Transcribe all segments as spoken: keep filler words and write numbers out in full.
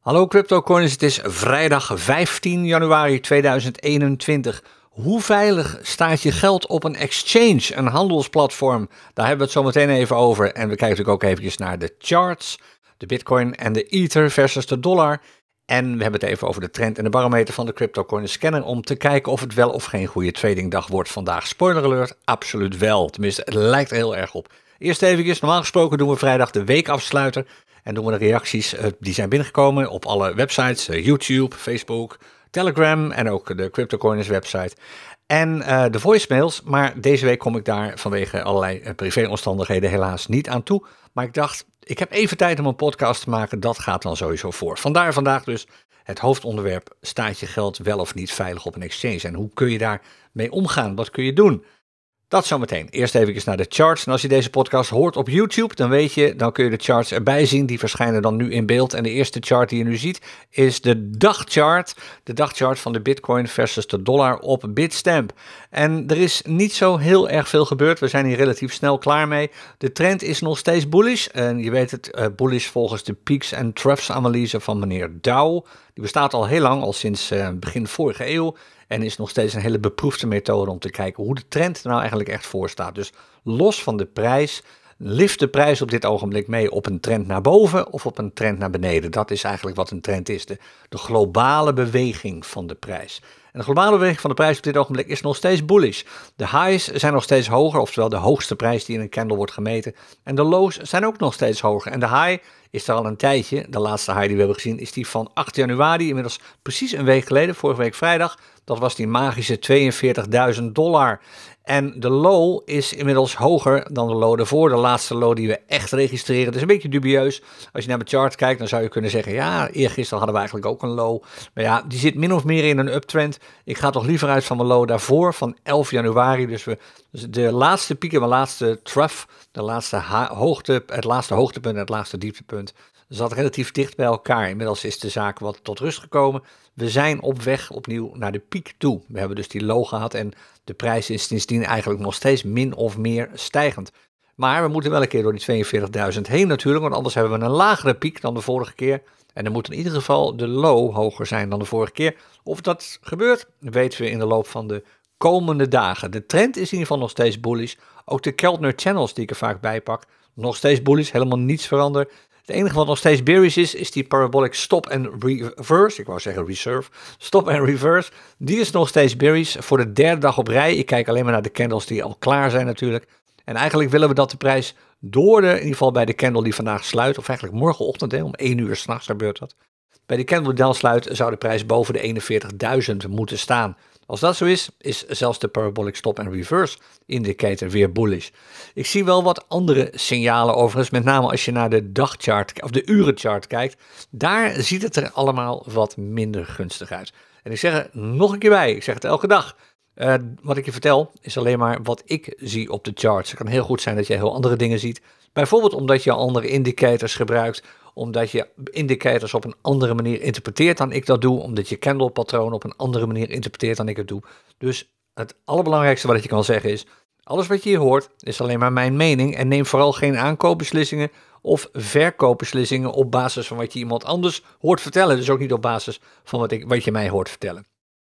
Hallo CryptoCoiners, het is vrijdag vijftien januari tweeduizend eenentwintig. Hoe veilig staat je geld op een exchange, een handelsplatform? Daar hebben we het zo meteen even over. En we kijken natuurlijk ook eventjes naar de charts, de Bitcoin en de Ether versus de dollar. En we hebben het even over de trend en de barometer van de CryptoCoiners scanner om te kijken of het wel of geen goede tradingdag wordt vandaag. Spoiler alert, absoluut wel. Tenminste, het lijkt er heel erg op. Eerst eventjes, normaal gesproken doen we vrijdag de weekafsluiter. En doen we de reacties uh, die zijn binnengekomen op alle websites, uh, YouTube, Facebook, Telegram en ook de CryptoCoiners website. En uh, de voicemails, maar deze week kom ik daar vanwege allerlei uh, privéomstandigheden helaas niet aan toe. Maar ik dacht, ik heb even tijd om een podcast te maken, dat gaat dan sowieso voor. Vandaar vandaag dus het hoofdonderwerp, staat je geld wel of niet veilig op een exchange? En hoe kun je daarmee omgaan? Wat kun je doen? Dat zometeen. Eerst even naar de charts. En als je deze podcast hoort op YouTube, dan weet je, dan kun je de charts erbij zien. Die verschijnen dan nu in beeld. En de eerste chart die je nu ziet is de dagchart. De dagchart van de Bitcoin versus de dollar op Bitstamp. En er is niet zo heel erg veel gebeurd. We zijn hier relatief snel klaar mee. De trend is nog steeds bullish. En je weet het, uh, bullish volgens de peaks en troughs analyse van meneer Dow. Die bestaat al heel lang, al sinds uh, begin vorige eeuw. En is nog steeds een hele beproefde methode om te kijken hoe de trend er nou eigenlijk echt voor staat. Dus los van de prijs, lift de prijs op dit ogenblik mee op een trend naar boven of op een trend naar beneden. Dat is eigenlijk wat een trend is, de, de globale beweging van de prijs. En de globale beweging van de prijs op dit ogenblik is nog steeds bullish. De highs zijn nog steeds hoger, oftewel de hoogste prijs die in een candle wordt gemeten. En de lows zijn ook nog steeds hoger. En de high is er al een tijdje, de laatste high die we hebben gezien, is die van acht januari, inmiddels precies een week geleden, vorige week vrijdag. Dat was die magische tweeënveertigduizend dollar. En de low is inmiddels hoger dan de low ervoor. De laatste low die we echt registreren. Het is een beetje dubieus. Als je naar de chart kijkt, dan zou je kunnen zeggen, ja, eergisteren hadden we eigenlijk ook een low. Maar ja, die zit min of meer in een uptrend. Ik ga toch liever uit van mijn low daarvoor, van elf januari. Dus, we, dus de laatste piek en de laatste trough, de laatste ha- hoogte, het laatste hoogtepunt en het laatste dieptepunt, zat relatief dicht bij elkaar. Inmiddels is de zaak wat tot rust gekomen. We zijn op weg opnieuw naar de piek toe. We hebben dus die low gehad en de prijs is sindsdien eigenlijk nog steeds min of meer stijgend. Maar we moeten wel een keer door die tweeënveertigduizend heen natuurlijk, want anders hebben we een lagere piek dan de vorige keer. En dan moet in ieder geval de low hoger zijn dan de vorige keer. Of dat gebeurt, weten we in de loop van de komende dagen. De trend is in ieder geval nog steeds bullish. Ook de Keltner channels die ik er vaak bij pak, nog steeds bullish, helemaal niets veranderd. Het enige wat nog steeds bearish is, is die parabolic stop and reverse. Ik wou zeggen reserve. Stop and reverse. Die is nog steeds bearish voor de derde dag op rij. Ik kijk alleen maar naar de candles die al klaar zijn natuurlijk. En eigenlijk willen we dat de prijs door de, in ieder geval bij de candle die vandaag sluit, of eigenlijk morgenochtend, hè, om één uur 's nachts gebeurt dat. Bij de candle die dan sluit, zou de prijs boven de eenenveertigduizend moeten staan. Als dat zo is, is zelfs de parabolic stop and reverse indicator weer bullish. Ik zie wel wat andere signalen overigens, met name als je naar de dagchart of de urenchart kijkt. Daar ziet het er allemaal wat minder gunstig uit. En ik zeg er nog een keer bij, ik zeg het elke dag. Uh, wat ik je vertel is alleen maar wat ik zie op de charts. Het kan heel goed zijn dat je heel andere dingen ziet. Bijvoorbeeld omdat je andere indicators gebruikt, omdat je indicators op een andere manier interpreteert dan ik dat doe, omdat je candlepatroon op een andere manier interpreteert dan ik het doe. Dus het allerbelangrijkste wat je kan zeggen is, alles wat je hier hoort is alleen maar mijn mening en neem vooral geen aankoopbeslissingen of verkoopbeslissingen op basis van wat je iemand anders hoort vertellen. Dus ook niet op basis van wat, ik, wat je mij hoort vertellen.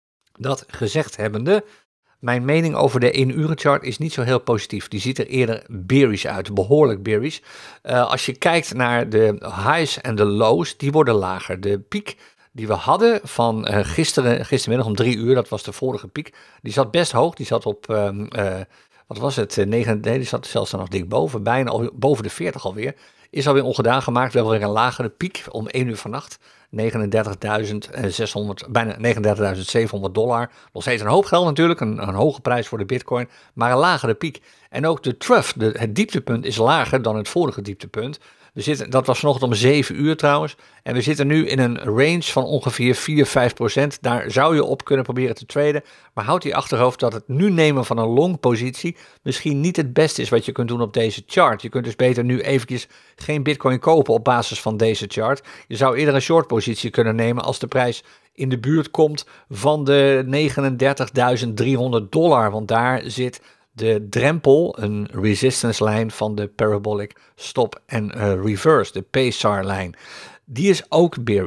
Dat gezegd hebbende, mijn mening over de één uren chart is niet zo heel positief. Die ziet er eerder bearish uit, behoorlijk bearish. Uh, als je kijkt naar de highs en de lows, die worden lager. De piek die we hadden van uh, gisteren, gistermiddag om drie uur, dat was de vorige piek, die zat best hoog. Die zat op, uh, uh, wat was het, negen, nee, die zat zelfs nog dik boven, bijna al, boven de veertig alweer. Is alweer ongedaan gemaakt, we hebben weer een lagere piek om één uur vannacht. negenendertigduizend zeshonderd, bijna negenendertigduizend zevenhonderd dollar. Nog steeds een hoop geld natuurlijk, een, een hoge prijs voor de bitcoin, maar een lagere piek. En ook de trough, de, het dieptepunt, is lager dan het vorige dieptepunt. We zitten, dat was vanochtend om zeven uur trouwens. En we zitten nu in een range van ongeveer vier, vijf procent. Daar zou je op kunnen proberen te traden. Maar houd die achterhoofd dat het nu nemen van een long positie misschien niet het beste is wat je kunt doen op deze chart. Je kunt dus beter nu eventjes geen bitcoin kopen op basis van deze chart. Je zou eerder een short positie kunnen nemen als de prijs in de buurt komt van de negenendertigduizend driehonderd dollar. Want daar zit de drempel, een resistance lijn van de parabolic stop en uh, reverse, de P S A R lijn. Die is ook bearish.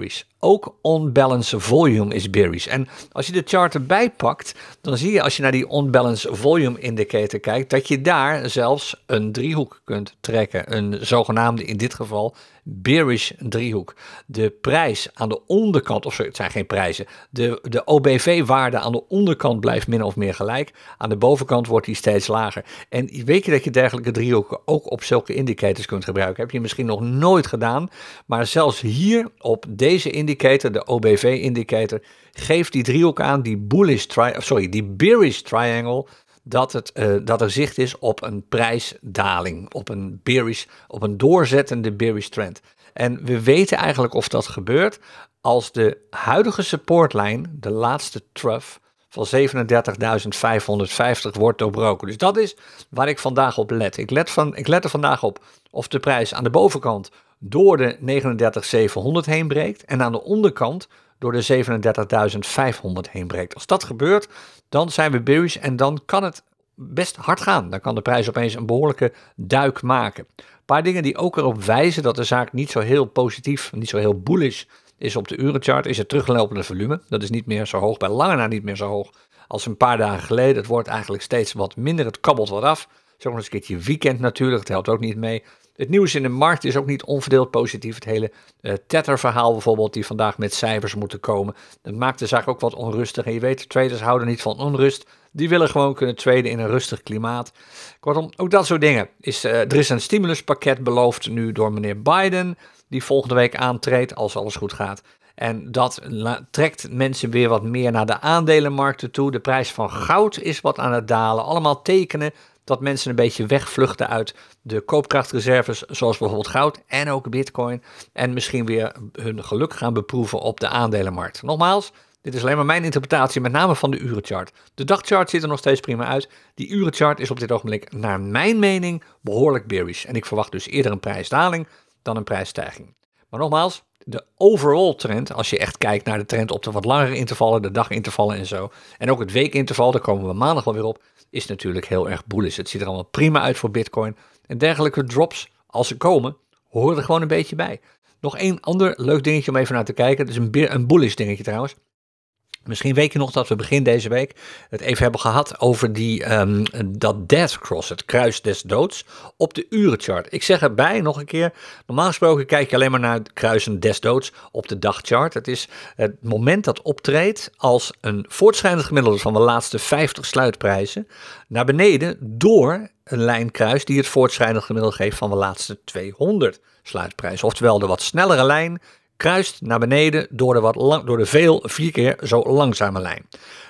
ook on-balance volume is bearish. En als je de chart erbij pakt, dan zie je als je naar die on-balance volume indicator kijkt, dat je daar zelfs een driehoek kunt trekken. Een zogenaamde, in dit geval, bearish driehoek. De prijs aan de onderkant, of sorry, het zijn geen prijzen, de, de O B V-waarde aan de onderkant blijft min of meer gelijk. Aan de bovenkant wordt die steeds lager. En weet je dat je dergelijke driehoeken ook op zulke indicators kunt gebruiken? Heb je misschien nog nooit gedaan, maar zelfs hier op deze indicator, de O B V-indicator, geeft die driehoek aan, die bullish tri- sorry, die bearish triangle, dat, het, uh, dat er zicht is op een prijsdaling, op een bearish, op een doorzettende bearish trend. En we weten eigenlijk of dat gebeurt als de huidige supportlijn, de laatste trough, van zevenendertigduizend vijfhonderdvijftig wordt doorbroken. Dus dat is waar ik vandaag op let. Ik let, van, ik let er vandaag op of de prijs aan de bovenkant door de negenendertigduizend zevenhonderd heen breekt en aan de onderkant door de zevenendertigduizend vijfhonderd heen breekt. Als dat gebeurt, dan zijn we bearish en dan kan het best hard gaan. Dan kan de prijs opeens een behoorlijke duik maken. Een paar dingen die ook erop wijzen dat de zaak niet zo heel positief, niet zo heel bullish is op de urenchart, is het teruglopende volume. Dat is niet meer zo hoog, bij lange na niet meer zo hoog als een paar dagen geleden. Het wordt eigenlijk steeds wat minder, het kabbelt wat af. Zo nog eens een keertje weekend natuurlijk, dat helpt ook niet mee. Het nieuws in de markt is ook niet onverdeeld positief. Het hele uh, Tether-verhaal bijvoorbeeld, die vandaag met cijfers moeten komen, dat maakt de zaak ook wat onrustig. En je weet, traders houden niet van onrust. Die willen gewoon kunnen traden in een rustig klimaat. Kortom, ook dat soort dingen. Is, uh, er is een stimuluspakket beloofd nu door meneer Biden, die volgende week aantreedt als alles goed gaat. En dat la- trekt mensen weer wat meer naar de aandelenmarkten toe. De prijs van goud is wat aan het dalen. Allemaal tekenen dat mensen een beetje wegvluchten uit de koopkrachtreserves, zoals bijvoorbeeld goud en ook bitcoin. En misschien weer hun geluk gaan beproeven op de aandelenmarkt. Nogmaals, dit is alleen maar mijn interpretatie, met name van de urenchart. De dagchart ziet er nog steeds prima uit. Die urenchart is op dit ogenblik, naar mijn mening, behoorlijk bearish. En ik verwacht dus eerder een prijsdaling dan een prijsstijging. Maar nogmaals, de overall trend, als je echt kijkt naar de trend op de wat langere intervallen, de dagintervallen en zo, en ook het weekinterval, daar komen we maandag wel weer op, is natuurlijk heel erg bullish. Het ziet er allemaal prima uit voor Bitcoin. En dergelijke drops, als ze komen, horen er gewoon een beetje bij. Nog één ander leuk dingetje om even naar te kijken. Dat is een, beer, een bullish dingetje trouwens. Misschien weet je nog dat we begin deze week het even hebben gehad over die, um, dat death cross, het kruis des doods, op de urenchart. Ik zeg erbij nog een keer, normaal gesproken kijk je alleen maar naar het kruisen des doods op de dagchart. Het is het moment dat optreedt als een voortschrijdend gemiddelde van de laatste vijftig sluitprijzen naar beneden door een lijn kruist die het voortschrijdend gemiddelde geeft van de laatste tweehonderd sluitprijzen. Oftewel de wat snellere lijn kruist naar beneden door de, wat lang, door de veel vier keer zo langzame lijn.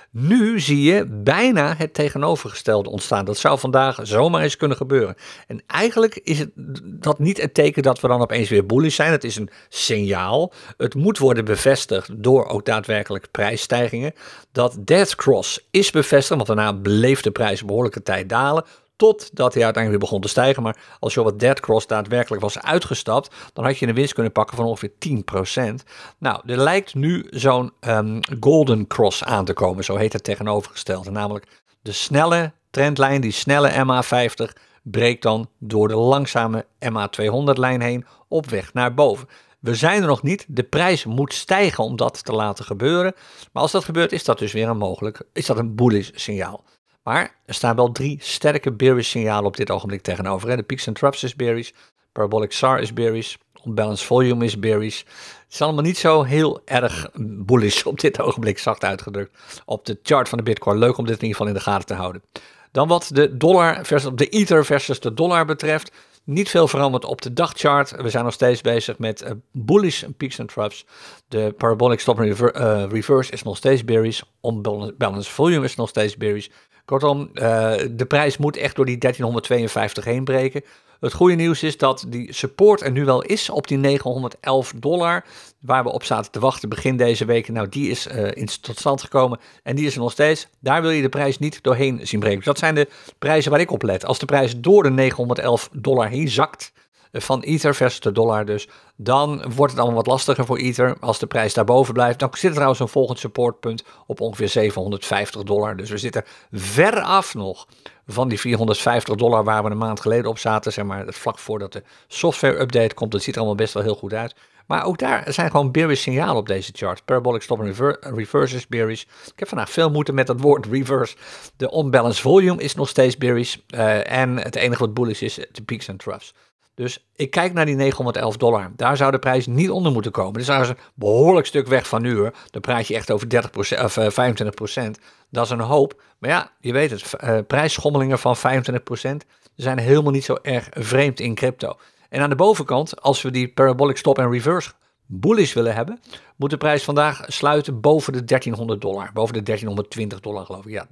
Nu zie je bijna het tegenovergestelde ontstaan. Dat zou vandaag zomaar eens kunnen gebeuren. En eigenlijk is het dat niet het teken dat we dan opeens weer bullish zijn. Het is een signaal. Het moet worden bevestigd door ook daadwerkelijk prijsstijgingen. Dat death cross is bevestigd, want daarna bleef de prijs een behoorlijke tijd dalen, totdat hij uiteindelijk weer begon te stijgen. Maar als je op het dead cross daadwerkelijk was uitgestapt, dan had je een winst kunnen pakken van ongeveer tien procent. Nou, er lijkt nu zo'n um, golden cross aan te komen, zo heet het tegenovergestelde. Namelijk de snelle trendlijn, die snelle M A vijftig, breekt dan door de langzame M A tweehonderd lijn heen op weg naar boven. We zijn er nog niet. De prijs moet stijgen om dat te laten gebeuren. Maar als dat gebeurt, is dat dus weer een mogelijk, is dat een bullish signaal. Maar er staan wel drie sterke bearish signalen op dit ogenblik tegenover. Hè. De peaks and troughs is bearish, parabolic S A R is bearish, unbalanced volume is bearish. Het is allemaal niet zo heel erg bullish op dit ogenblik, zacht uitgedrukt. Op de chart van de Bitcoin, leuk om dit in ieder geval in de gaten te houden. Dan wat de dollar versus de Ether versus de dollar betreft. Niet veel veranderd op de dagchart. We zijn nog steeds bezig met uh, bullish peaks and troughs. De parabolic stop and rever- uh, reverse is nog steeds bearish. Unbalanced volume is nog steeds bearish. Kortom, uh, de prijs moet echt door die dertienhonderdtweeënvijftig heen breken. Het goede nieuws is dat die support er nu wel is op die negenhonderdelf dollar, waar we op zaten te wachten begin deze week. Nou, die is uh, in, tot stand gekomen en die is er nog steeds. Daar wil je de prijs niet doorheen zien breken. Dus dat zijn de prijzen waar ik op let. Als de prijs door de negenhonderdelf dollar heen zakt, van Ether versus de dollar dus, dan wordt het allemaal wat lastiger voor Ether. Als de prijs daarboven blijft, dan zit er trouwens een volgend supportpunt op ongeveer zevenhonderdvijftig dollar. Dus we zitten ver af nog van die vierhonderdvijftig dollar waar we een maand geleden op zaten, zeg maar, het vlak voordat de software update komt. Dat ziet er allemaal best wel heel goed uit. Maar ook daar zijn gewoon bearish signalen op deze chart. Parabolic stop en rever- reverse is bearish. Ik heb vandaag veel moeite met dat woord reverse. De unbalanced volume is nog steeds bearish. Uh, en het enige wat bullish is de peaks en troughs. Dus ik kijk naar die negenhonderdelf dollar. Daar zou de prijs niet onder moeten komen. Dus daar is een behoorlijk stuk weg van nu hoor. Dan praat je echt over dertig procent of uh, vijfentwintig procent. Dat is een hoop. Maar ja, je weet het. Uh, prijsschommelingen van vijfentwintig procent zijn helemaal niet zo erg vreemd in crypto. En aan de bovenkant, als we die parabolic stop en reverse bullish willen hebben, moet de prijs vandaag sluiten boven de dertienhonderd dollar. Boven de dertienhonderdtwintig dollar geloof ik. Ja,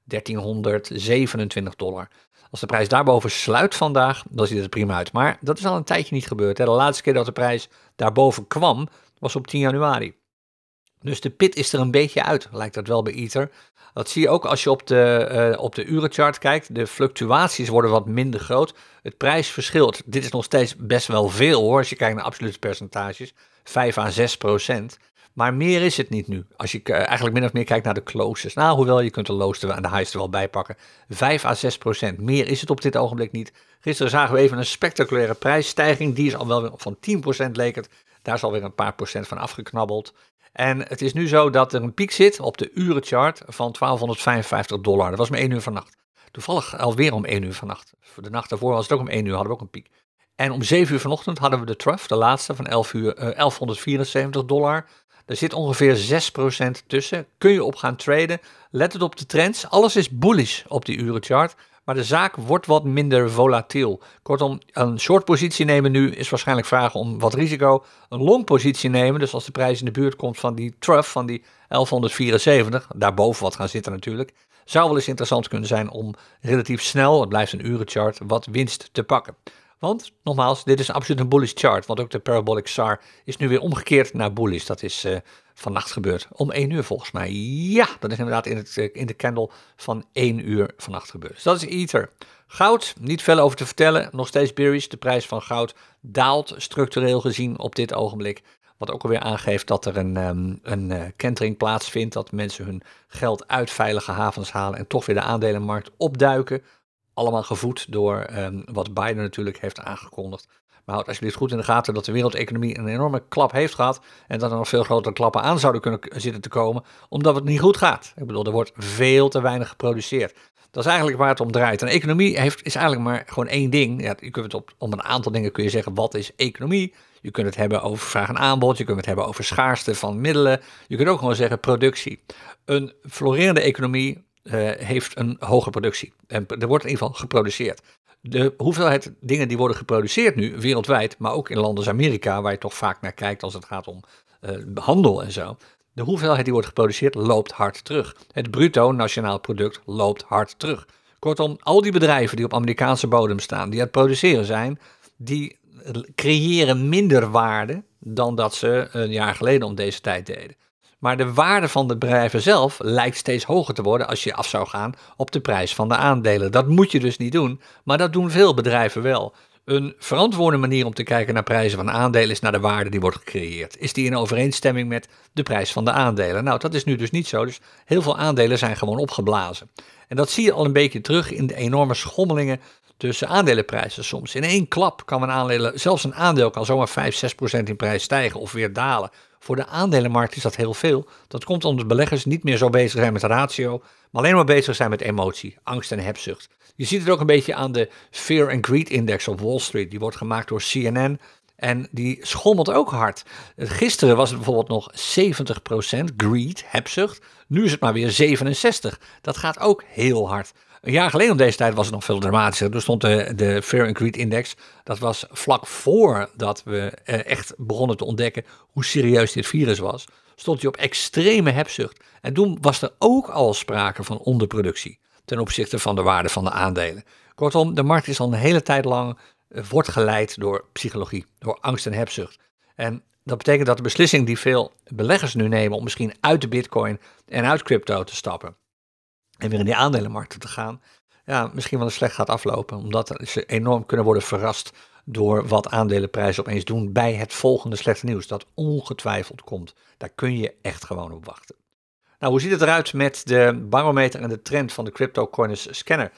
dertienhonderdzevenentwintig dollar. Als de prijs daarboven sluit vandaag, dan ziet het er prima uit. Maar dat is al een tijdje niet gebeurd. Hè. De laatste keer dat de prijs daarboven kwam, was op tien januari. Dus de pit is er een beetje uit, lijkt dat wel bij Ether. Dat zie je ook als je op de, uh, op de urenchart kijkt. De fluctuaties worden wat minder groot. Het prijsverschil, dit is nog steeds best wel veel hoor, als je kijkt naar absolute percentages. vijf à zes procent. Maar meer is het niet nu. Als je uh, eigenlijk min of meer kijkt naar de closes. Nou, hoewel je kunt de lowste en de highste wel bijpakken. vijf à zes procent. Meer is het op dit ogenblik niet. Gisteren zagen we even een spectaculaire prijsstijging. Die is al wel weer van tien procent leek het. Daar is alweer een paar procent van afgeknabbeld. En het is nu zo dat er een piek zit op de urenchart van twaalfhonderdvijfenvijftig dollar. Dat was om één uur vannacht. Toevallig alweer om één uur vannacht. De nacht daarvoor was het ook om één uur, hadden we ook een piek. En om zeven uur vanochtend hadden we de trough, de laatste, van elf uur, uh, elfhonderdvierenzeventig dollar. Er zit ongeveer zes procent tussen. Kun je op gaan traden. Let het op de trends. Alles is bullish op die urenchart. Maar de zaak wordt wat minder volatiel. Kortom, een short positie nemen nu is waarschijnlijk vragen om wat risico. Een long positie nemen, dus als de prijs in de buurt komt van die trough, van die elfhonderdvierenzeventig, daarboven wat gaan zitten natuurlijk, zou wel eens interessant kunnen zijn om relatief snel, het blijft een urenchart, wat winst te pakken. Want, nogmaals, dit is absoluut een bullish chart, want ook de parabolic S A R is nu weer omgekeerd naar bullish. Dat is uh, vannacht gebeurd, om één uur volgens mij. Ja, dat is inderdaad in, het, in de candle van één uur vannacht gebeurd. Dus dat is Ether. Goud, niet veel over te vertellen, nog steeds bearish. De prijs van goud daalt structureel gezien op dit ogenblik. Wat ook alweer aangeeft dat er een, um, een uh, kentering plaatsvindt, dat mensen hun geld uit veilige havens halen en toch weer de aandelenmarkt opduiken. Allemaal gevoed door um, wat Biden natuurlijk heeft aangekondigd. Maar houd alsjeblieft goed in de gaten dat de wereldeconomie een enorme klap heeft gehad. En dat er nog veel grotere klappen aan zouden kunnen zitten te komen. Omdat het niet goed gaat. Ik bedoel, er wordt veel te weinig geproduceerd. Dat is eigenlijk waar het om draait. En economie heeft, is eigenlijk maar gewoon één ding. Ja, je kunt het op, om een aantal dingen kun je zeggen, wat is economie? Je kunt het hebben over vraag en aanbod. Je kunt het hebben over schaarste van middelen. Je kunt ook gewoon zeggen productie. Een florerende economie Uh, heeft een hoge productie. En er wordt in ieder geval geproduceerd. De hoeveelheid dingen die worden geproduceerd nu, wereldwijd, maar ook in landen als Amerika, waar je toch vaak naar kijkt als het gaat om uh, handel en zo. De hoeveelheid die wordt geproduceerd loopt hard terug. Het bruto nationaal product loopt hard terug. Kortom, al die bedrijven die op Amerikaanse bodem staan, die aan het produceren zijn, die creëren minder waarde dan dat ze een jaar geleden om deze tijd deden. Maar de waarde van de bedrijven zelf lijkt steeds hoger te worden als je af zou gaan op de prijs van de aandelen. Dat moet je dus niet doen, maar dat doen veel bedrijven wel. Een verantwoorde manier om te kijken naar prijzen van aandelen is naar de waarde die wordt gecreëerd. Is die in overeenstemming met de prijs van de aandelen? Nou, dat is nu dus niet zo, dus heel veel aandelen zijn gewoon opgeblazen. En dat zie je al een beetje terug in de enorme schommelingen tussen aandelenprijzen soms. In één klap kan een aandeel, zelfs een aandeel kan zomaar vijf, zes procent in prijs stijgen of weer dalen. Voor de aandelenmarkt is dat heel veel. Dat komt omdat beleggers niet meer zo bezig zijn met de ratio, maar alleen maar bezig zijn met emotie, angst en hebzucht. Je ziet het ook een beetje aan de Fear and Greed Index op Wall Street. Die wordt gemaakt door C N N en die schommelt ook hard. Gisteren was het bijvoorbeeld nog zeventig procent greed, hebzucht. Nu is het maar weer zevenenzestig. Dat gaat ook heel hard. Een jaar geleden om deze tijd was het nog veel dramatischer. Toen stond de, de Fear and Greed Index, dat was vlak voordat we eh, echt begonnen te ontdekken hoe serieus dit virus was, stond hij op extreme hebzucht. En toen was er ook al sprake van onderproductie ten opzichte van de waarde van de aandelen. Kortom, de markt is al een hele tijd lang, eh, wordt geleid door psychologie, door angst en hebzucht. En dat betekent dat de beslissing die veel beleggers nu nemen om misschien uit de bitcoin en uit crypto te stappen en weer in die aandelenmarkten te gaan, ja, misschien wel eens slecht gaat aflopen. Omdat ze enorm kunnen worden verrast door wat aandelenprijzen opeens doen bij het volgende slechte nieuws. Dat ongetwijfeld komt. Daar kun je echt gewoon op wachten. Nou, hoe ziet het eruit met de barometer en de trend van de CryptoCoiners scanner?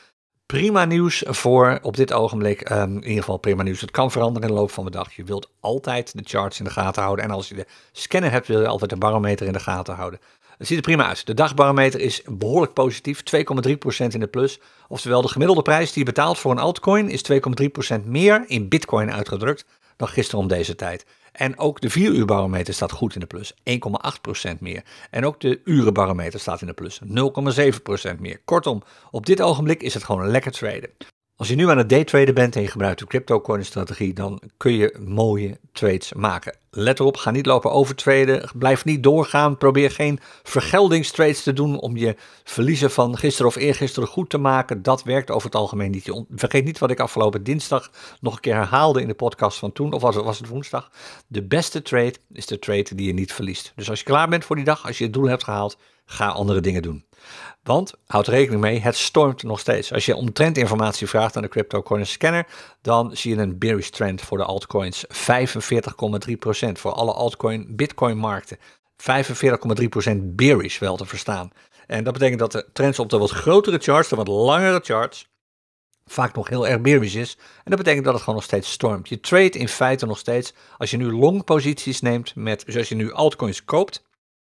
Prima nieuws voor op dit ogenblik. Um, in ieder geval prima nieuws. Het kan veranderen in de loop van de dag. Je wilt altijd de charts in de gaten houden. En als je de scanner hebt, wil je altijd de barometer in de gaten houden. Het ziet er prima uit. De dagbarometer is behoorlijk positief. twee komma drie procent in de plus. Oftewel, de gemiddelde prijs die je betaalt voor een altcoin is twee komma drie procent meer in bitcoin uitgedrukt dan gisteren om deze tijd. En ook de vier uur barometer staat goed in de plus, één komma acht procent meer. En ook de urenbarometer staat in de plus, nul komma zeven procent meer. Kortom, op dit ogenblik is het gewoon een lekker traden. Als je nu aan het daytraden bent en je gebruikt de cryptocurrency-strategie, dan kun je mooie trades maken. Let erop, ga niet lopen overtraden, blijf niet doorgaan, probeer geen vergeldingstrades te doen om je verliezen van gisteren of eergisteren goed te maken. Dat werkt over het algemeen niet. Je vergeet niet wat ik afgelopen dinsdag nog een keer herhaalde in de podcast van toen, of was het, was het woensdag. De beste trade is de trade die je niet verliest. Dus als je klaar bent voor die dag, als je het doel hebt gehaald, ga andere dingen doen. Want, houd rekening mee, het stormt nog steeds. Als je om trendinformatie vraagt aan de cryptocurrency scanner, dan zie je een bearish trend voor de altcoins, vijfenveertig komma drie procent voor alle altcoin bitcoin markten. vijfenveertig komma drie procent bearish wel te verstaan. En dat betekent dat de trends op de wat grotere charts, de wat langere charts, vaak nog heel erg bearish is. En dat betekent dat het gewoon nog steeds stormt. Je trade in feite nog steeds, als je nu long posities neemt, met, dus als je nu altcoins koopt,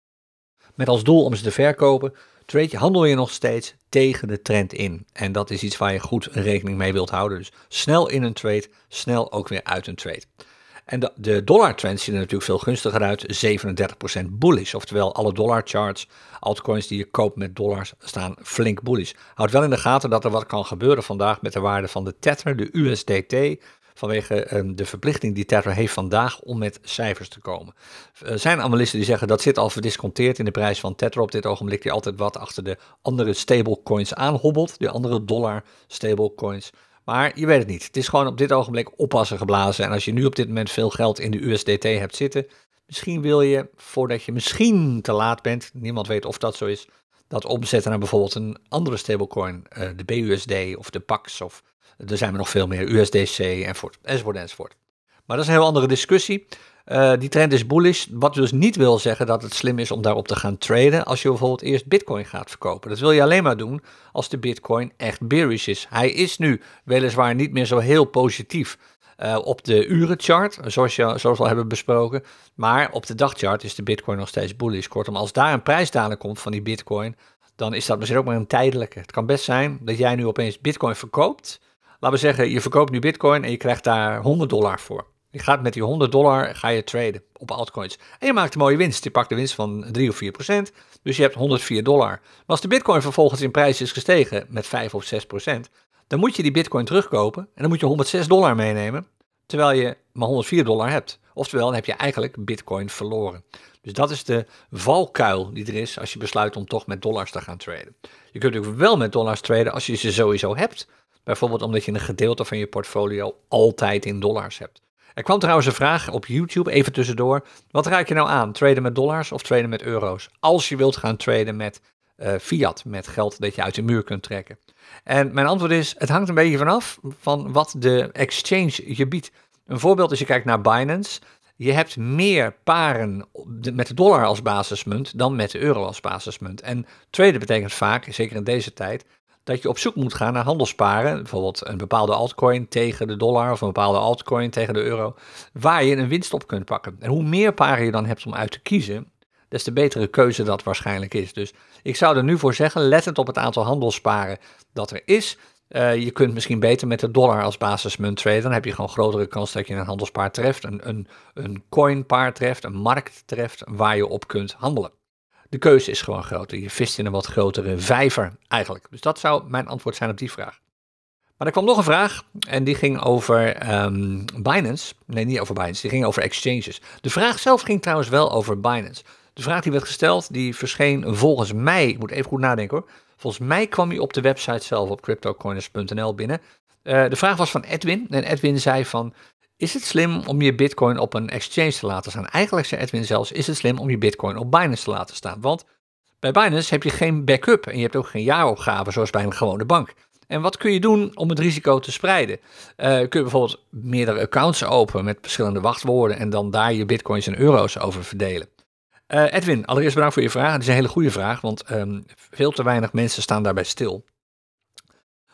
met als doel om ze te verkopen, trade je, handel je nog steeds tegen de trend in. En dat is iets waar je goed rekening mee wilt houden. Dus snel in een trade, snel ook weer uit een trade. En de, de dollar trend ziet er natuurlijk veel gunstiger uit, zevenendertig procent bullish. Oftewel, alle dollar charts, altcoins die je koopt met dollars, staan flink bullish. Houd wel in de gaten dat er wat kan gebeuren vandaag met de waarde van de Tether, de U S D T, vanwege um, de verplichting die Tether heeft vandaag om met cijfers te komen. Er uh, zijn analisten die zeggen dat zit al verdisconteerd in de prijs van Tether op dit ogenblik, die altijd wat achter de andere stablecoins aanhobbelt, de andere dollar stablecoins. Maar je weet het niet. Het is gewoon op dit ogenblik oppassen geblazen. En als je nu op dit moment veel geld in de U S D T hebt zitten, misschien wil je, voordat je misschien te laat bent, niemand weet of dat zo is, dat omzetten naar bijvoorbeeld een andere stablecoin, uh, de B U S D of de Pax, of er zijn er nog veel meer, U S D C enzovoort, enzovoort, enzovoort. Maar dat is een heel andere discussie. Uh, die trend is bullish, wat dus niet wil zeggen dat het slim is om daarop te gaan traden als je bijvoorbeeld eerst bitcoin gaat verkopen. Dat wil je alleen maar doen als de bitcoin echt bearish is. Hij is nu weliswaar niet meer zo heel positief uh, op de urenchart, zoals, je, zoals we al hebben besproken, maar op de dagchart is de bitcoin nog steeds bullish. Kortom, als daar een prijsdaling komt van die bitcoin, dan is dat misschien ook maar een tijdelijke. Het kan best zijn dat jij nu opeens bitcoin verkoopt. Laten we zeggen, je verkoopt nu bitcoin en je krijgt daar honderd dollar voor. Je gaat met die honderd dollar ga je traden op altcoins. En je maakt een mooie winst. Je pakt de winst van drie of vier procent. Dus je hebt honderdvier dollar. Maar als de bitcoin vervolgens in prijs is gestegen met vijf of zes procent, dan moet je die bitcoin terugkopen en dan moet je honderdzes dollar meenemen, terwijl je maar honderdvier dollar hebt. Oftewel, dan heb je eigenlijk bitcoin verloren. Dus dat is de valkuil die er is als je besluit om toch met dollars te gaan traden. Je kunt natuurlijk wel met dollars traden als je ze sowieso hebt. Bijvoorbeeld omdat je een gedeelte van je portfolio altijd in dollars hebt. Er kwam trouwens een vraag op YouTube, even tussendoor. Wat raak je nou aan? Traden met dollars of traden met euro's? Als je wilt gaan traden met uh, fiat, met geld dat je uit de muur kunt trekken. En mijn antwoord is, het hangt een beetje vanaf van wat de exchange je biedt. Een voorbeeld als je kijkt naar Binance. Je hebt meer paren met de dollar als basismunt dan met de euro als basismunt. En traden betekent vaak, zeker in deze tijd, dat je op zoek moet gaan naar handelsparen, bijvoorbeeld een bepaalde altcoin tegen de dollar of een bepaalde altcoin tegen de euro, waar je een winst op kunt pakken. En hoe meer paren je dan hebt om uit te kiezen, des te betere keuze dat waarschijnlijk is. Dus ik zou er nu voor zeggen, lettend op het aantal handelsparen dat er is, uh, je kunt misschien beter met de dollar als basismunt traden, dan heb je gewoon grotere kans dat je een handelspaar treft, een, een, een coinpaar treft, een markt treft waar je op kunt handelen. De keuze is gewoon groter. Je vist in een wat grotere vijver eigenlijk. Dus dat zou mijn antwoord zijn op die vraag. Maar er kwam nog een vraag en die ging over um, Binance. Nee, niet over Binance. Die ging over exchanges. De vraag zelf ging trouwens wel over Binance. De vraag die werd gesteld, die verscheen volgens mij, ik moet even goed nadenken hoor. Volgens mij kwam die op de website zelf op cryptocoiners punt n l binnen. Uh, de vraag was van Edwin. En Edwin zei van, is het slim om je bitcoin op een exchange te laten staan? Eigenlijk zei Edwin zelfs, is het slim om je bitcoin op Binance te laten staan? Want bij Binance heb je geen backup en je hebt ook geen jaaropgave zoals bij een gewone bank. En wat kun je doen om het risico te spreiden? Uh, kun je bijvoorbeeld meerdere accounts openen met verschillende wachtwoorden en dan daar je bitcoins en euro's over verdelen. Uh, Edwin, allereerst bedankt voor je vraag. Het is een hele goede vraag, want um, veel te weinig mensen staan daarbij stil.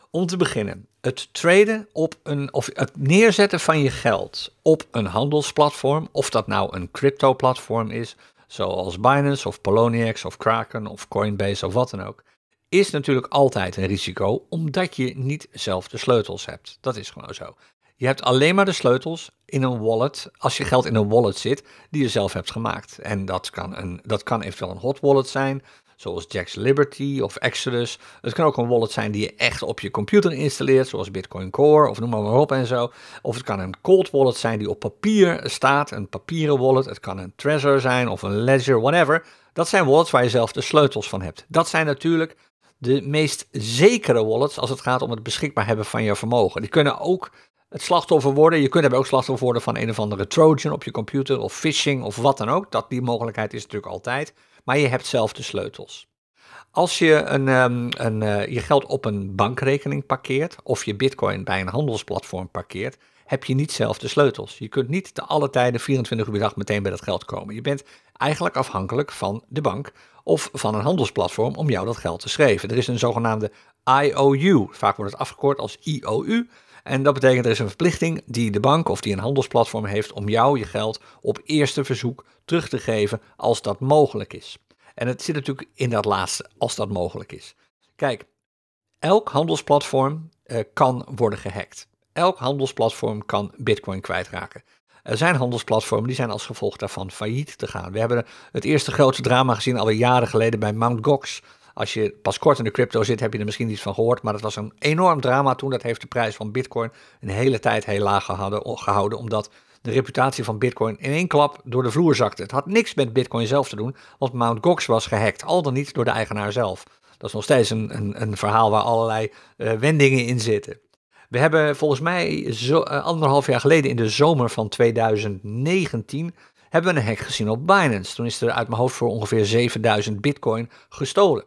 Om te beginnen, het traden op een, of het neerzetten van je geld op een handelsplatform, of dat nou een crypto-platform is, zoals Binance of Poloniex of Kraken of Coinbase of wat dan ook, is natuurlijk altijd een risico, omdat je niet zelf de sleutels hebt. Dat is gewoon zo. Je hebt alleen maar de sleutels in een wallet, als je geld in een wallet zit, die je zelf hebt gemaakt. En dat kan, een, dat kan eventueel een hot wallet zijn, zoals Jaxx Liberty of Exodus. Het kan ook een wallet zijn die je echt op je computer installeert, zoals Bitcoin Core of noem maar, maar op en zo. Of het kan een cold wallet zijn die op papier staat, een papieren wallet. Het kan een Trezor zijn of een Ledger, whatever. Dat zijn wallets waar je zelf de sleutels van hebt. Dat zijn natuurlijk de meest zekere wallets als het gaat om het beschikbaar hebben van je vermogen. Die kunnen ook het slachtoffer worden. Je kunt er ook slachtoffer worden van een of andere Trojan op je computer of phishing of wat dan ook. Dat, die mogelijkheid is natuurlijk altijd. Maar je hebt zelf de sleutels. Als je een, um, een, uh, je geld op een bankrekening parkeert of je bitcoin bij een handelsplatform parkeert, heb je niet zelf de sleutels. Je kunt niet te alle tijden vierentwintig uur per dag meteen bij dat geld komen. Je bent eigenlijk afhankelijk van de bank of van een handelsplatform om jou dat geld te schrijven. Er is een zogenaamde I O U, vaak wordt het afgekort als I O U. En dat betekent er is een verplichting die de bank of die een handelsplatform heeft om jou je geld op eerste verzoek terug te geven als dat mogelijk is. En het zit natuurlijk in dat laatste, als dat mogelijk is. Kijk, elk handelsplatform uh, kan worden gehackt. Elk handelsplatform kan bitcoin kwijtraken. Er zijn handelsplatformen die zijn als gevolg daarvan failliet te gaan. We hebben het eerste grote drama gezien alweer jaren geleden bij Mt. Gox. Als je pas kort in de crypto zit, heb je er misschien niets van gehoord. Maar dat was een enorm drama toen. Dat heeft de prijs van bitcoin een hele tijd heel laag gehouden. Omdat de reputatie van bitcoin in één klap door de vloer zakte. Het had niks met bitcoin zelf te doen, want Mt. Gox was gehackt. Al dan niet door de eigenaar zelf. Dat is nog steeds een, een, een verhaal waar allerlei uh, wendingen in zitten. We hebben volgens mij zo, uh, anderhalf jaar geleden in de zomer van tweeduizend negentien... hebben we een hack gezien op Binance. Toen is er uit mijn hoofd voor ongeveer zevenduizend bitcoin gestolen.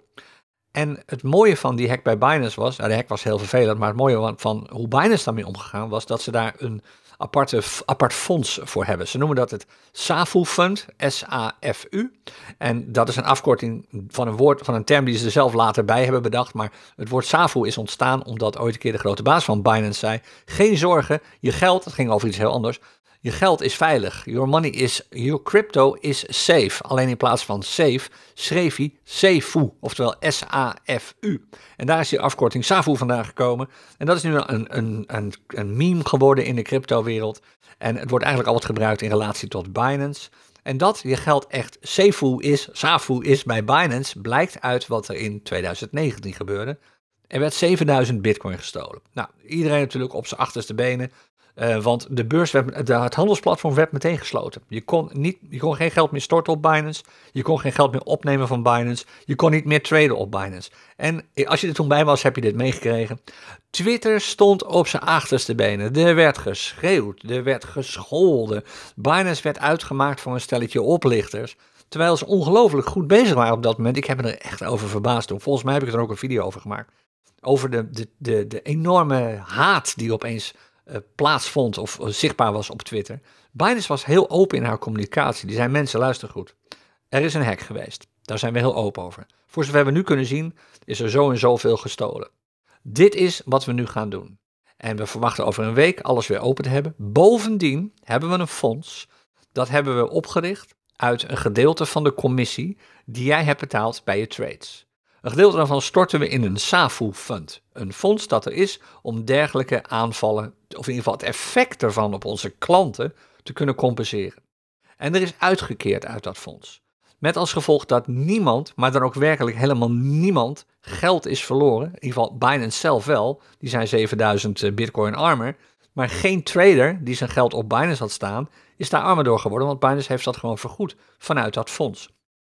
En het mooie van die hack bij Binance was, nou de hack was heel vervelend, maar het mooie van hoe Binance daarmee omgegaan was dat ze daar een aparte, apart fonds voor hebben. Ze noemen dat het S A F U Fund, S A F U. En dat is een afkorting van een woord, van een term die ze er zelf later bij hebben bedacht. Maar het woord S A F U is ontstaan omdat ooit een keer de grote baas van Binance zei, geen zorgen, je geld, het ging over iets heel anders, je geld is veilig. Your money is, your crypto is safe. Alleen in plaats van safe schreef hij S A F U, oftewel S A F U. En daar is die afkorting S A F U vandaan gekomen. En dat is nu een, een, een, een meme geworden in de cryptowereld. En het wordt eigenlijk altijd gebruikt in relatie tot Binance. En dat je geld echt safe is, S A F U is bij Binance, blijkt uit wat er in tweeduizend negentien gebeurde. Er werd zevenduizend bitcoin gestolen. Nou, iedereen natuurlijk op zijn achterste benen. Uh, want de beurs werd, de, het handelsplatform werd meteen gesloten. Je kon, niet, je kon geen geld meer storten op Binance. Je kon geen geld meer opnemen van Binance. Je kon niet meer traden op Binance. En als je er toen bij was, heb je dit meegekregen. Twitter stond op zijn achterste benen. Er werd geschreeuwd. Er werd gescholden. Binance werd uitgemaakt voor een stelletje oplichters. Terwijl ze ongelooflijk goed bezig waren op dat moment. Ik heb me er echt over verbaasd toen. Volgens mij heb ik er ook een video over gemaakt. Over de, de, de, de enorme haat die opeens Uh, plaatsvond of uh, zichtbaar was op Twitter. Binance was heel open in haar communicatie. Die zei, mensen, luister goed. Er is een hack geweest. Daar zijn we heel open over. Voor zover we nu kunnen zien, is er zo en zoveel gestolen. Dit is wat we nu gaan doen. En we verwachten over een week alles weer open te hebben. Bovendien hebben we een fonds. Dat hebben we opgericht uit een gedeelte van de commissie die jij hebt betaald bij je trades. Een gedeelte daarvan storten we in een S A F U Fund. Een fonds dat er is om dergelijke aanvallen, of in ieder geval het effect ervan op onze klanten, te kunnen compenseren. En er is uitgekeerd uit dat fonds. Met als gevolg dat niemand, maar dan ook werkelijk helemaal niemand, geld is verloren. In ieder geval Binance zelf wel, die zijn zevenduizend bitcoin armer. Maar geen trader die zijn geld op Binance had staan, is daar armer door geworden, want Binance heeft dat gewoon vergoed vanuit dat fonds.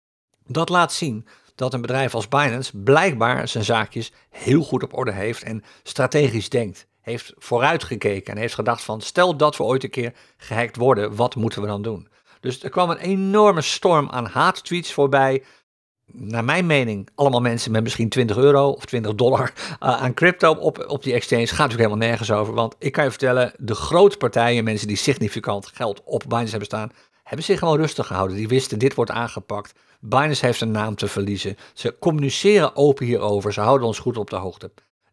Dat laat zien dat een bedrijf als Binance blijkbaar zijn zaakjes heel goed op orde heeft en strategisch denkt. Heeft vooruitgekeken en heeft gedacht van, stel dat we ooit een keer gehackt worden, wat moeten we dan doen? Dus er kwam een enorme storm aan haattweets voorbij. Naar mijn mening, allemaal mensen met misschien twintig euro of twintig dollar uh, aan crypto op, op die exchange. Gaat natuurlijk helemaal nergens over, want ik kan je vertellen, de grote partijen, mensen die significant geld op Binance hebben staan, hebben zich gewoon rustig gehouden. Die wisten, dit wordt aangepakt. Binance heeft een naam te verliezen. Ze communiceren open hierover. Ze houden ons goed op de hoogte.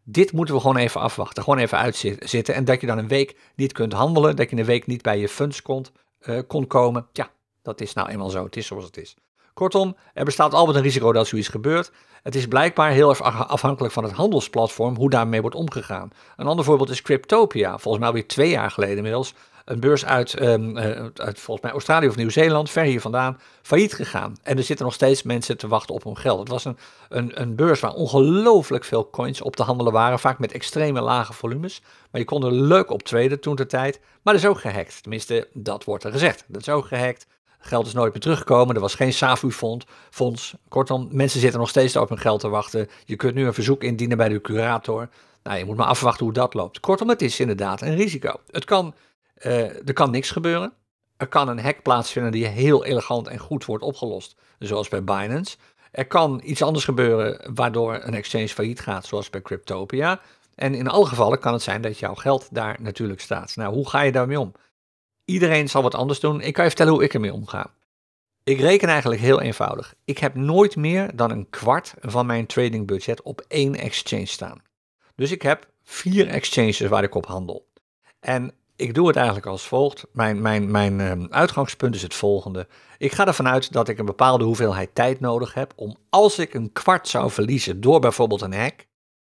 dit moeten we gewoon even afwachten, gewoon even uitzitten. En dat je dan een week niet kunt handelen, dat je een week niet bij je funds kon, uh, kon komen. Ja, dat is nou eenmaal zo, het is zoals het is. Kortom, er bestaat altijd een risico dat zoiets gebeurt. Het is blijkbaar heel erg afhankelijk van het handelsplatform, hoe daarmee wordt omgegaan. Een ander voorbeeld is Cryptopia, volgens mij alweer twee jaar geleden inmiddels. Een beurs uit, um, uh, uit volgens mij Australië of Nieuw-Zeeland, ver hier vandaan, failliet gegaan. En er zitten nog steeds mensen te wachten op hun geld. Het was een, een, een beurs waar ongelooflijk veel coins op te handelen waren, vaak met extreme lage volumes. Maar je kon er leuk op traden toen de tijd, maar dat is ook gehackt. Tenminste, dat wordt er gezegd. Dat is ook gehackt. Geld is nooit meer teruggekomen, er was geen S A F U-fonds. Kortom, mensen zitten nog steeds op hun geld te wachten. Je kunt nu een verzoek indienen bij de curator. Nou, je moet maar afwachten hoe dat loopt. Kortom, het is inderdaad een risico. Het kan, uh, er kan niks gebeuren. Er kan een hack plaatsvinden die heel elegant en goed wordt opgelost, zoals bij Binance. Er kan iets anders gebeuren waardoor een exchange failliet gaat, zoals bij Cryptopia. En in alle gevallen kan het zijn dat jouw geld daar natuurlijk staat. Nou, hoe ga je daarmee om? Iedereen zal wat anders doen. Ik kan je vertellen hoe ik ermee omga. Ik reken eigenlijk heel eenvoudig. Ik heb nooit meer dan een kwart van mijn tradingbudget op één exchange staan. Dus ik heb vier exchanges waar ik op handel. En ik doe het eigenlijk als volgt. Mijn, mijn, mijn uh, uitgangspunt is het volgende. Ik ga ervan uit dat ik een bepaalde hoeveelheid tijd nodig heb om, als ik een kwart zou verliezen door bijvoorbeeld een hack,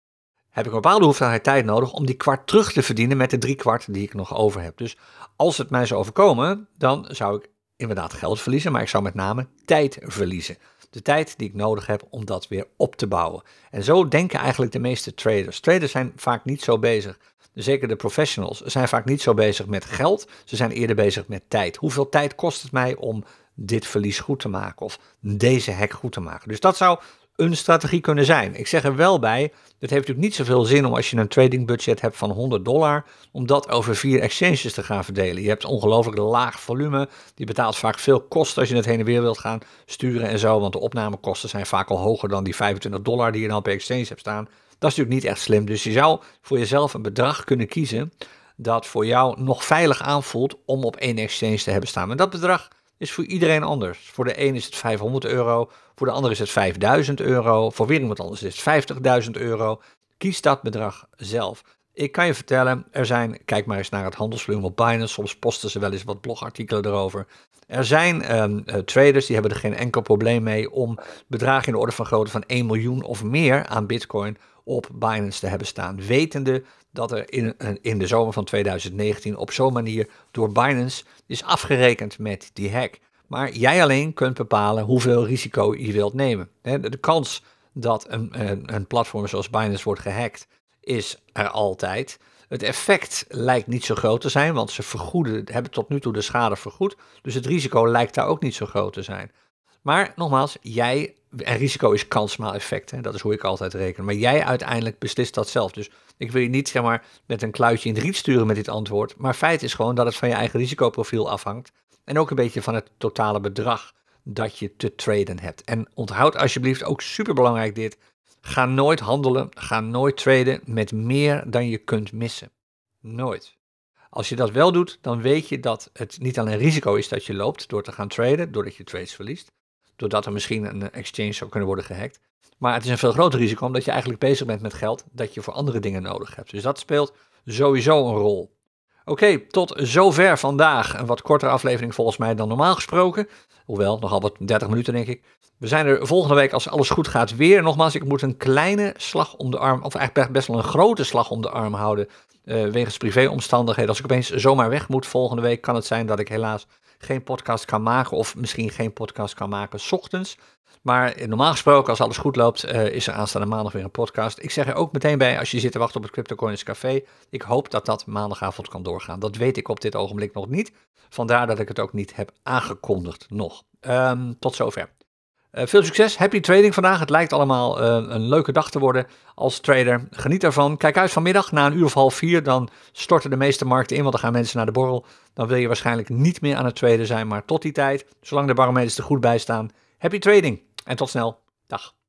heb ik een bepaalde hoeveelheid tijd nodig om die kwart terug te verdienen met de drie kwart die ik nog over heb. Dus als het mij zou overkomen, dan zou ik inderdaad geld verliezen, maar ik zou met name tijd verliezen. De tijd die ik nodig heb om dat weer op te bouwen. En zo denken eigenlijk de meeste traders. Traders zijn vaak niet zo bezig, zeker de professionals, zijn vaak niet zo bezig met geld. Ze zijn eerder bezig met tijd. Hoeveel tijd kost het mij om dit verlies goed te maken of deze hack goed te maken? Dus dat zou een strategie kunnen zijn. Ik zeg er wel bij, het heeft natuurlijk niet zoveel zin om als je een tradingbudget hebt van honderd dollar, om dat over vier exchanges te gaan verdelen. Je hebt ongelooflijk laag volume, je betaalt vaak veel kosten als je het heen en weer wilt gaan sturen en zo, want de opnamekosten zijn vaak al hoger dan die vijfentwintig dollar die je dan per exchange hebt staan. Dat is natuurlijk niet echt slim, dus je zou voor jezelf een bedrag kunnen kiezen dat voor jou nog veilig aanvoelt om op één exchange te hebben staan. Maar dat bedrag is voor iedereen anders. Voor de een is het vijfhonderd euro, voor de ander is het vijfduizend euro, voor weer iemand anders is het vijftigduizend euro. Kies dat bedrag zelf. Ik kan je vertellen, er zijn, kijk maar eens naar het handelsvolume op Binance, soms posten ze wel eens wat blogartikelen erover. Er zijn um, uh, traders die hebben er geen enkel probleem mee om bedragen in de orde van grootte van één miljoen of meer aan Bitcoin op Binance te hebben staan, wetende dat er in, in de zomer van tweeduizend negentien op zo'n manier door Binance is afgerekend met die hack. Maar jij alleen kunt bepalen hoeveel risico je wilt nemen. De kans dat een, een, een platform zoals Binance wordt gehackt is er altijd. Het effect lijkt niet zo groot te zijn, want ze vergoeden, hebben tot nu toe de schade vergoed. Dus het risico lijkt daar ook niet zo groot te zijn. Maar nogmaals, jij, en risico is kans maal effect, hè, dat is hoe ik altijd reken. Maar jij uiteindelijk beslist dat zelf. Dus ik wil je niet zeg maar met een kluitje in de riet sturen met dit antwoord. Maar feit is gewoon dat het van je eigen risicoprofiel afhangt. En ook een beetje van het totale bedrag dat je te traden hebt. En onthoud alsjeblieft ook superbelangrijk dit. Ga nooit handelen, ga nooit traden met meer dan je kunt missen. Nooit. Als je dat wel doet, dan weet je dat het niet alleen risico is dat je loopt door te gaan traden, doordat je trades verliest, doordat er misschien een exchange zou kunnen worden gehackt. Maar het is een veel groter risico omdat je eigenlijk bezig bent met geld dat je voor andere dingen nodig hebt. Dus dat speelt sowieso een rol. Oké, okay, tot zover vandaag. Een wat kortere aflevering volgens mij dan normaal gesproken. Hoewel, nogal wat dertig minuten denk ik. We zijn er volgende week als alles goed gaat weer. Nogmaals, ik moet een kleine slag om de arm, of eigenlijk best wel een grote slag om de arm houden. Uh, wegens privéomstandigheden. Als ik opeens zomaar weg moet volgende week, kan het zijn dat ik helaas geen podcast kan maken. Of misschien geen podcast kan maken 's ochtends. Maar normaal gesproken, als alles goed loopt, uh, is er aanstaande maandag weer een podcast. Ik zeg er ook meteen bij, als je zit te wachten op het CryptoCoins Café, ik hoop dat dat maandagavond kan doorgaan. Dat weet ik op dit ogenblik nog niet. Vandaar dat ik het ook niet heb aangekondigd nog. Um, tot zover. Uh, veel succes, happy trading vandaag. Het lijkt allemaal uh, een leuke dag te worden als trader. Geniet ervan. Kijk uit vanmiddag, na een uur of half vier, dan storten de meeste markten in, want dan gaan mensen naar de borrel. Dan wil je waarschijnlijk niet meer aan het traden zijn, maar tot die tijd, zolang de barometers er goed bij staan, happy trading en tot snel. Dag.